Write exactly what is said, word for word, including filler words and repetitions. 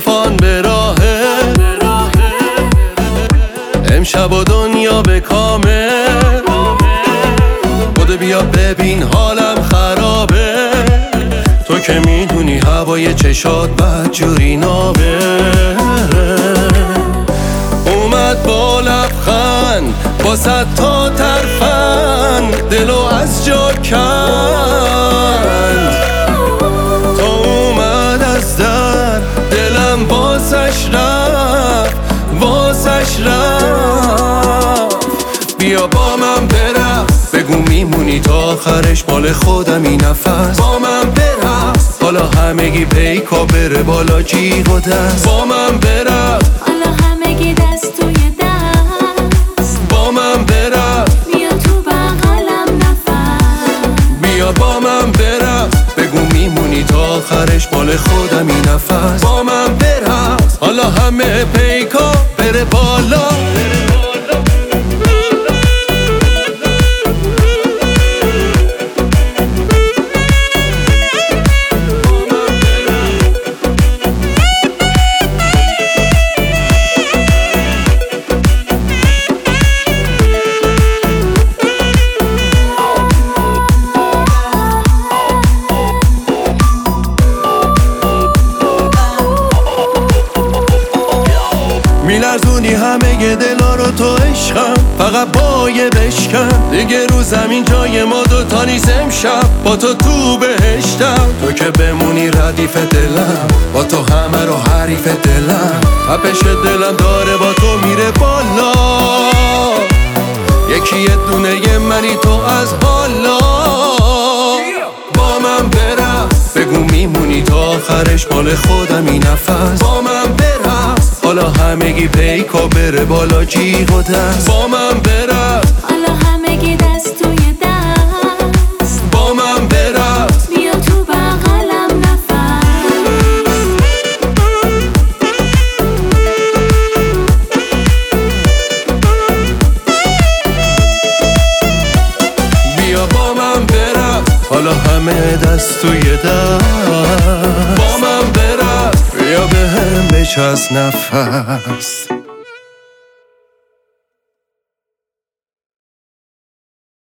طوفان به راهه، امشب و دنیا به کامه. بوده بیا ببین حالم خرابه، تو که میدونی هوای چشات بدجوری نابه. اومد با لبخند با صد تا ترفند دلو از جا کند. تا اومد از در دلم واسش رفت، واسش رفت. بیا با من برقص، بگو میمونی تا آخرش مال خودم این نفس. با من برقص حالا همگی پیکا بره بالا جیغ و دست. با من برقص حالا همگی دست توی دست. با من برقص بیا تو بغلم نفس. بیا با من برقص، بگو میمونی تا آخرش مال خودم این نفس. با من برقص حالا همه پیکا بره بالا. میلرزونی همه دلا رو تو عشقم، فقط با یه بشکن دیگه رو زمین جای ما دوتا نیست. امشب با تو تو بهشتم، تو که بمونی ردیف دلم، با تو همه رو حریف دلم. تپش دلم داره با تو میره بالا، یکی یه دونه منی تو از حالا. با من برقص، بگو میمونی تا آخرش مال خودم این نفس. با من برقص حالا همگی پیکا بره بالا جیغ و دست. با من برقص حالا همگی دست توی دست. با من برقص بیا تو بغلم نفس. بیا با من برقص حالا همه دست توی دست. با من برقص بیا به هم بچسب نفس.